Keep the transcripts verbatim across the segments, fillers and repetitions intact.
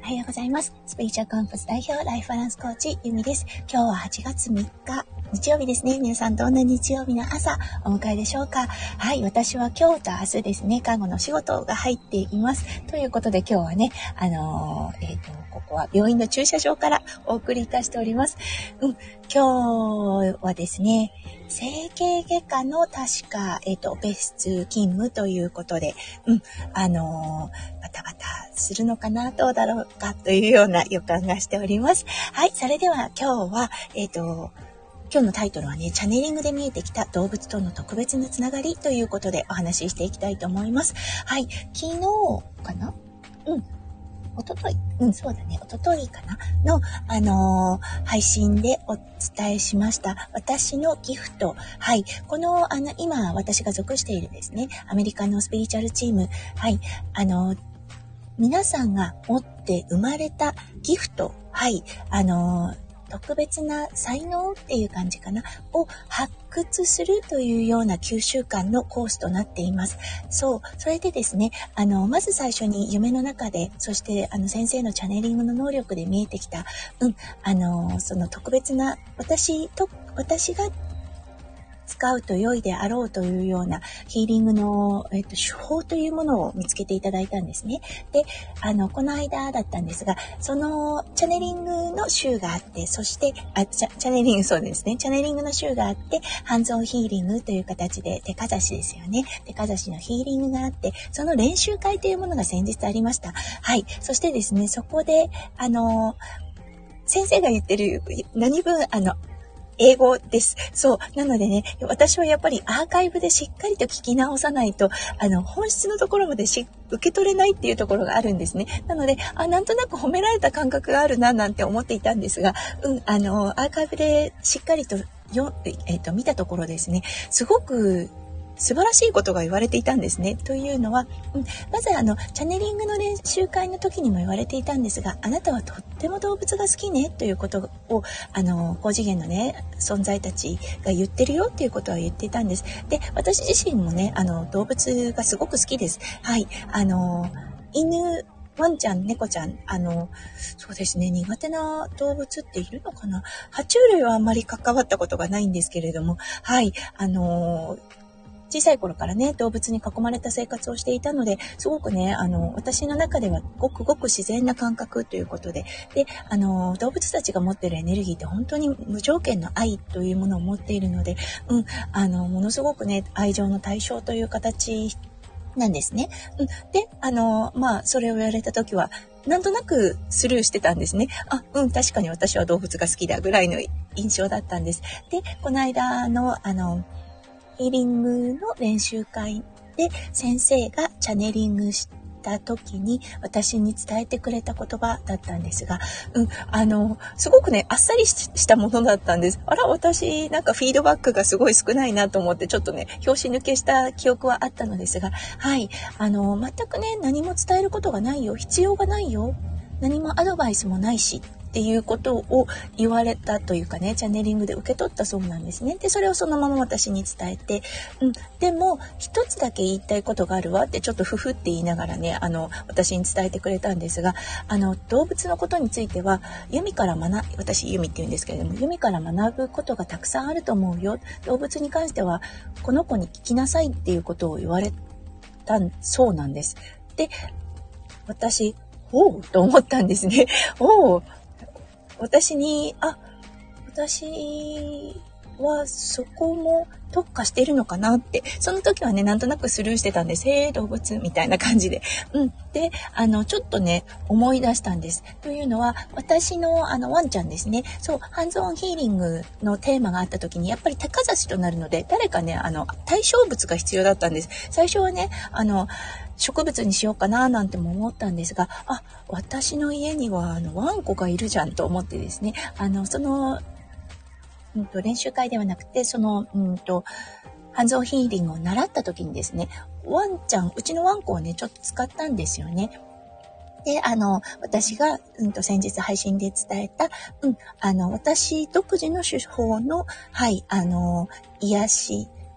はようございます。スピリチュアルコンパス代表ライフバランスコーチゆみです。今日ははちがつみっか日曜日ですね。皆さんどんな日曜日の朝お迎えでしょうか。はい、私は今日と明日ですね、看護の仕事が入っています。ということで今日はね、あのー、えっと、ここは病院の駐車場からお送りいたしております。うん、今日はですね、整形外科の確か、えっと、オペ室勤務ということで、うん、あのー、バタバタするのかな、どうだろうかというような予感がしております。はい、それでは今日は、えっと、今日のタイトルはね、チャネリングで見えてきた動物との特別なつながりということでお話ししていきたいと思います。はい、昨日かなうん。おとというん、そうだね。おとといかなの、あのー、配信でお伝えしました。私のギフト。はい。この、あの、今、私が属しているですね、アメリカのスピリチュアルチーム。はい。あのー、皆さんが持って生まれたギフト。はい。あのー、特別な才能っていう感じかなを発掘するというようなきゅうしゅうかんのコースとなっています。そう。それでですね、あの、まず最初に夢の中で、そしてあの先生のチャネリングの能力で見えてきた、うん、あの、その特別な私と、私が使うと良いであろうというようなヒーリングの、えっと、手法というものを見つけていただいたんですね。で、あの、この間だったんですが、そのチャネリングの週があって、そして、あ、チャ、チャネリング、そうですね。チャネリングの週があって、ハンズオンヒーリングという形で、手かざしですよね。手かざしのヒーリングがあって、その練習会というものが先日ありました。はい。そしてですね、そこで、あの、先生が言ってる、何分、あの、英語です。そう。なのでね、私はやっぱりアーカイブでしっかりと聞き直さないと、あの、本質のところまでし受け取れないっていうところがあるんですね。なので、あ、なんとなく褒められた感覚があるな、なんて思っていたんですが、うん、あの、アーカイブでしっかりとよ、えっと、見たところですね、すごく、素晴らしいことが言われていたんですね。というのは、うん、まずあの、チャネリングの練習会の時にも言われていたんですが、あなたはとっても動物が好きね、ということを、あの、高次元のね、存在たちが言ってるよっていうことは言っていたんです。で、私自身もね、あの、動物がすごく好きです。はい。あの、犬、ワンちゃん、猫ちゃん、あの、そうですね、苦手な動物っているのかな？爬虫類はあんまり関わったことがないんですけれども、はい、あの、小さい頃からね、動物に囲まれた生活をしていたので、すごくね、あの、私の中ではごくごく自然な感覚ということで、で、あの、動物たちが持っているエネルギーって本当に無条件の愛というものを持っているので、うん、あの、ものすごくね、愛情の対象という形なんですね。うん、で、あの、まあ、それを言われた時は、なんとなくスルーしてたんですね。あ、うん、確かに私は動物が好きだぐらいの印象だったんです。で、この間の、あの、ヒーリングの練習会で先生がチャネリングした時に私に伝えてくれた言葉だったんですが、うん、あの、すごくね、あっさりしたものだったんです。あら、私なんかフィードバックがすごい少ないなと思ってちょっとね、拍子抜けした記憶はあったのですが、はい、あの、全くね、何も伝えることがないよ、必要がないよ、何もアドバイスもないし、っていうことを言われたというかね、チャネリングで受け取ったそうなんですね。で、それをそのまま私に伝えて、うん、でも一つだけ言いたいことがあるわってちょっとふふって言いながらね、あの、私に伝えてくれたんですが、あの、動物のことについては、ユミから学、私ユミって言うんですけれども、ユミから学ぶことがたくさんあると思うよ。動物に関しては、この子に聞きなさいっていうことを言われたそうなんです。で、私、おうと思ったんですね。おう私に、あ、私はそこも特化しているのかなって、その時はね、なんとなくスルーしてたんです。へー、動物みたいな感じで。うん。で、あの、ちょっとね、思い出したんです。というのは、私のあの、ワンちゃんですね。そう、ハンズオンヒーリングのテーマがあった時に、やっぱり手かざしとなるので、誰かね、あの、対象物が必要だったんです。最初はね、あの、植物にしようかななんても思ったんですが、あ、私の家にはあのワンコがいるじゃんと思ってですね、あの、その、うんと、練習会ではなくて、その、うんと、ハンズオンヒーリングを習った時にですね、ワンちゃん、うちのワンコをね、ちょっと使ったんですよね。で、あの、私が、うんと、先日配信で伝えた、うん、あの、私独自の手法の、はい、あの、癒し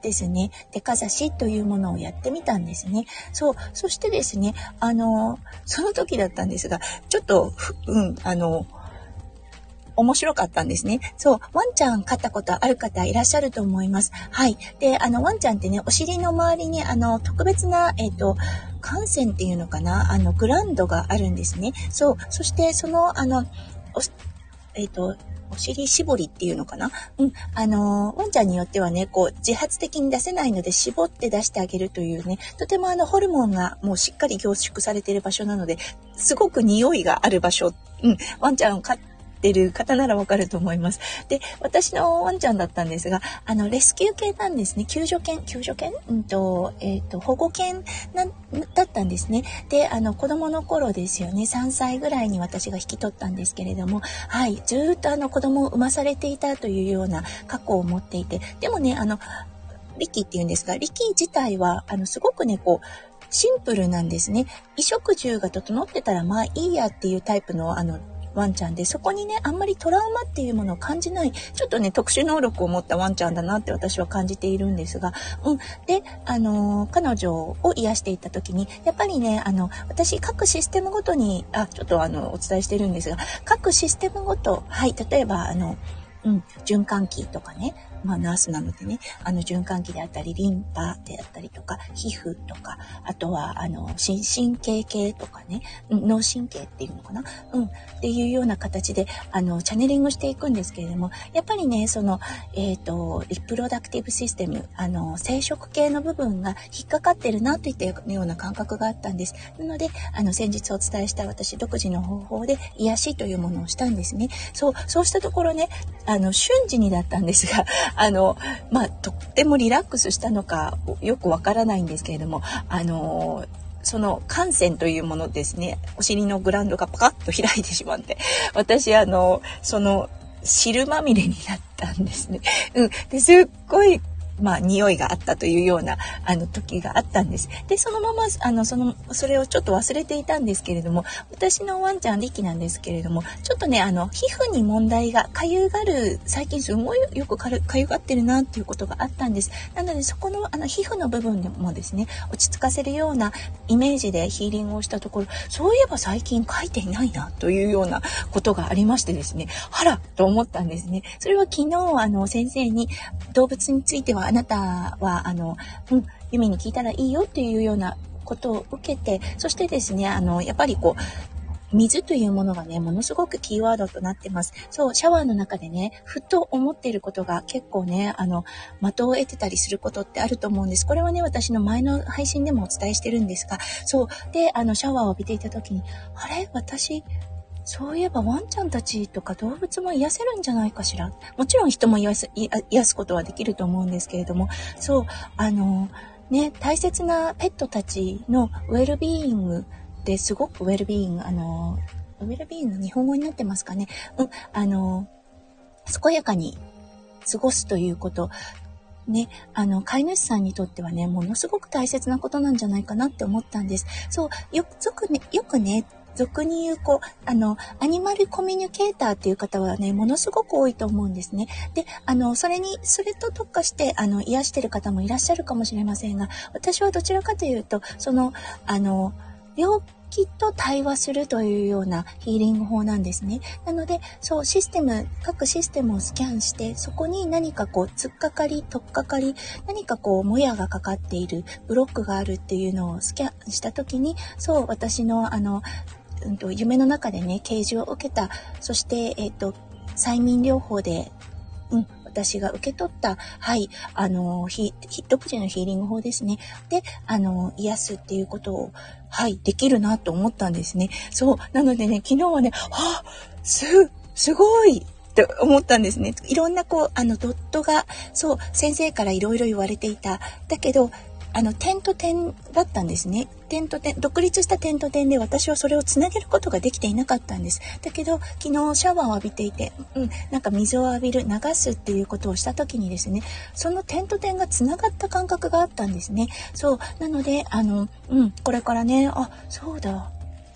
ですね、手かざしというものをやってみたんですね。そう、そしてですね、あの、その時だったんですが、ちょっと、うん、あの、面白かったんですね。そう、ワンちゃん飼ったことある方いらっしゃると思います。はい。で、あの、ワンちゃんってね、お尻の周りに、あの、特別な、えっと、汗腺っていうのかな、あの、グランドがあるんですね。そう、そして、その、あの、えっと、お尻絞りっていうのかな、うん、あの、ワンちゃんによってはね、こう、自発的に出せないので、絞って出してあげるというね、とてもあの、ホルモンがもうしっかり凝縮されている場所なので、すごく匂いがある場所、うん、ワンちゃんを飼っててる方ならわかると思います。で、私のワンちゃんだったんですが、あのレスキュー犬なんですね。救助犬、救助犬、うんとえっと保護犬なだったんですね。で、あの子供の頃ですよね。さんさいぐらいに私が引き取ったんですけれども、はい、ずっとあの子供を産まされていたというような過去を持っていて、でもね、あのリキっていうんですが、リキ自体はあのすごくねこうシンプルなんですね。衣食住が整ってたらまあいいやっていうタイプのあのワンちゃんで、そこにねあんまりトラウマっていうものを感じない、ちょっとね特殊能力を持ったワンちゃんだなって私は感じているんですが、うん、であのー、彼女を癒していった時にやっぱりねあの私各システムごとにあちょっとあのお伝えしてるんですが、各システムごと、はい、例えばあのうん、循環器とかね、まあナースなのでね、あの循環器であったり、リンパであったりとか、皮膚とか、あとはあの神経系とかね、脳神経っていうのかな、うん、っていうような形であのチャネリングしていくんですけれども、やっぱりね、そのえっとリプロダクティブシステム、あの生殖系の部分が引っかかってるなといったような感覚があったんです。なので、あの先日お伝えした私独自の方法で癒しというものをしたんですね。そう、そうしたところね。あの瞬時にだったんですが、あのまあとってもリラックスしたのかよくわからないんですけれども、あのその汗腺というものですね、お尻のグランドがパカッと開いてしまって、私あのその汁まみれになったんですね。うん、ですっごいまあ匂いがあったというようなあの時があったんです。でそのままあのそのそれをちょっと忘れていたんですけれども、私のワンちゃんリキなんですけれども、ちょっとねあの皮膚に問題がかゆがる、最近すごいよくかるかゆがってるなっていうことがあったんです。なのでそこのあの皮膚の部分でもですね、落ち着かせるようなイメージでヒーリングをしたところ、そういえば最近書いていないなというようなことがありましてですね、あらと思ったんですね。それは昨日あの先生に動物についてはあなたはあの、うん、ユミに聞いたらいいよっていうようなことを受けて、そしてですね、あのやっぱりこう水というものがね、ものすごくキーワードとなってます。そう、シャワーの中でね、ふと思っていることが結構ね、あの、的を得てたりすることってあると思うんです。これはね、私の前の配信でもお伝えしてるんですが、そう、で、あの、シャワーを浴びていた時に、あれ私、そういえばワンちゃんたちとか動物も癒せるんじゃないかしら。もちろん人も癒す、癒すことはできると思うんですけれども、そう、あの、ね、大切なペットたちのウェルビーイングですごくウェルビーイング、あの、ウェルビーイングの日本語になってますかね。うん、あの、健やかに過ごすということ、ね、あの、飼い主さんにとってはね、ものすごく大切なことなんじゃないかなって思ったんです。そう、よくね、よくね、俗に言う、こう、あの、アニマルコミュニケーターっていう方はね、ものすごく多いと思うんですね。で、あの、それに、それと特化して、あの、癒してる方もいらっしゃるかもしれませんが、私はどちらかというと、その、あの、病気と対話するというようなヒーリング法なんですね。なので、そう、システム、各システムをスキャンして、そこに何かこう、突っかかり、とっかかり、何かこう、もやがかかっている、ブロックがあるっていうのをスキャンしたときに、そう、私の、あの、うんと、夢の中でね、啓示を受けた、そして、えっと、催眠療法で、うん、私が受け取った、はい、あの、ひ、独自のヒーリング法ですね。で、あの、癒すっていうことを、はい、できるなと思ったんですね。そう、なのでね、昨日はね、はぁ、す、すごいって思ったんですね。いろんなこう、あの、ドットが、そう、先生からいろいろ言われていた。だけど、あの点と点だったんですね。点と点、独立した点と点で私はそれをつなげることができていなかったんです。だけど昨日シャワーを浴びていて、うん、なんか水を浴びる、流すっていうことをした時にですね、その点と点がつながった感覚があったんですね。そうなのであの、うん、これからね、あ、そうだ。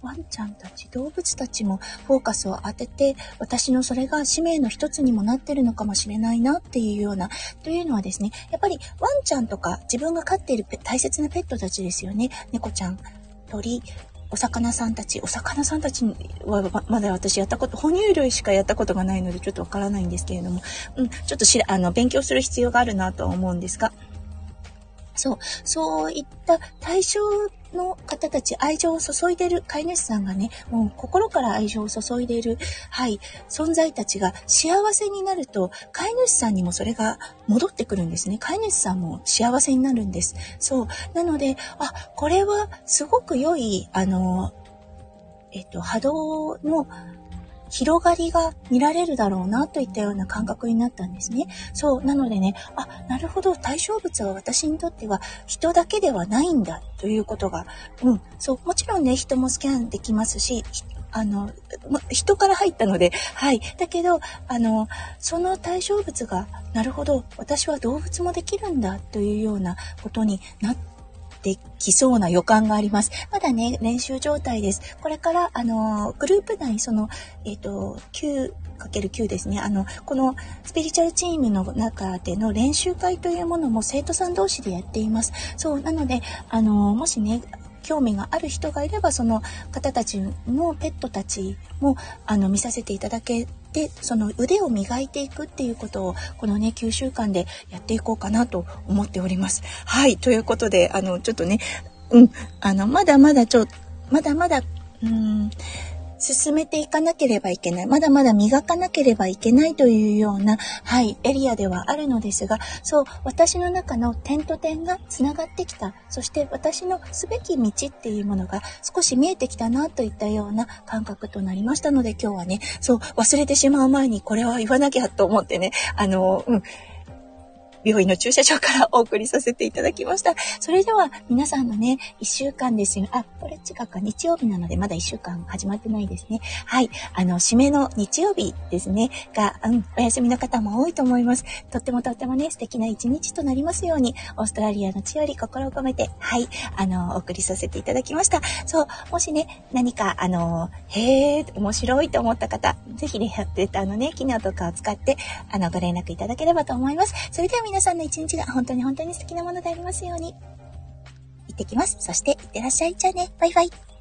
ワンちゃんたち、動物たちもフォーカスを当てて、私のそれが使命の一つにもなってるのかもしれないなっていうような、というのはですね、やっぱりワンちゃんとか自分が飼っている大切なペットたちですよね。猫ちゃん、鳥、お魚さんたち、お魚さんたちはまだ私やったこと、哺乳類しかやったことがないのでちょっとわからないんですけれども、うん、ちょっとしら、あの、勉強する必要があるなとは思うんですが、そう、そういった対象の方たち、愛情を注いでる飼い主さんがね、もう心から愛情を注いでいる、はい、存在たちが幸せになると、飼い主さんにもそれが戻ってくるんですね。飼い主さんも幸せになるんです。そう。なので、あ、これはすごく良い、あの、えっと、波動の広がりが見られるだろうなといったような感覚になったんですね。そう。なのでね、あ、なるほど、対象物は私にとっては人だけではないんだということが、うん、そう、もちろんね、人もスキャンできますし、あの、人から入ったので、はい。だけど、あの、その対象物が、なるほど、私は動物もできるんだというようなことになってできそうな予感があります。まだね、練習状態です。これから、あの、グループ内、その、えっと、きゅうかけるきゅう ですね。あの、このスピリチュアルチームの中での練習会というものも生徒さん同士でやっています。そう、なので、あの、もしね、興味がある人がいれば、その方たちのペットたちも、あの、見させていただけて、その腕を磨いていくっていうことを、このね、きゅうしゅうかんでやっていこうかなと思っております。はい、ということで、あの、ちょっとね、うん、あの、まだまだちょ、まだまだ、うーん、進めていかなければいけない。まだまだ磨かなければいけないというような、はい、エリアではあるのですが、そう、私の中の点と点がつながってきた。そして私のすべき道っていうものが少し見えてきたなといったような感覚となりましたので、今日はね、そう、忘れてしまう前にこれは言わなきゃと思ってね、あの、うん、病院の駐車場からお送りさせていただきました。それでは皆さんのね、一週間ですよ。あ、これ違うか、日曜日なのでまだ一週間始まってないですね。はい。あの、締めの日曜日ですね。が、うん、お休みの方も多いと思います。とってもとってもね、素敵な一日となりますように、オーストラリアの地より心を込めて、はい、あの、お送りさせていただきました。そう、もしね、何か、あの、へー、面白いと思った方、ぜひね、データのね、機能とかを使って、あの、ご連絡いただければと思います。それでは皆さんの一日が本当に本当に素敵なものでありますように。行ってきます。そして、いってらっしゃい。じゃあね。バイバイ。